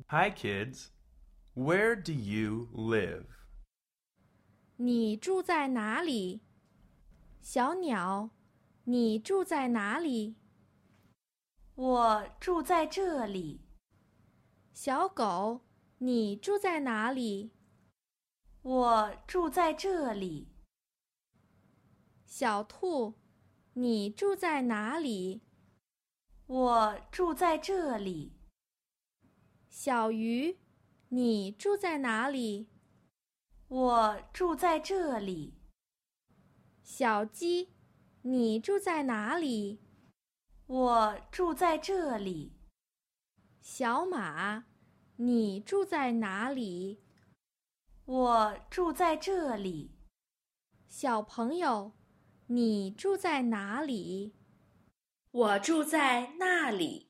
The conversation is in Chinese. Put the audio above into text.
Hi, kids. Where do you live? 你住在哪里？小鸟，你住在哪里？ 我住在这里。 小狗，你住在哪里？ 我住在这里。 小兔，你住在哪里？ 我住在这里。 小鱼，你住在哪里？ 我住在这里。 小鸡，你住在哪里？ 我住在这里。 小马，你住在哪里？ 我住在这里。 小朋友，你住在哪里？ 我住在那里。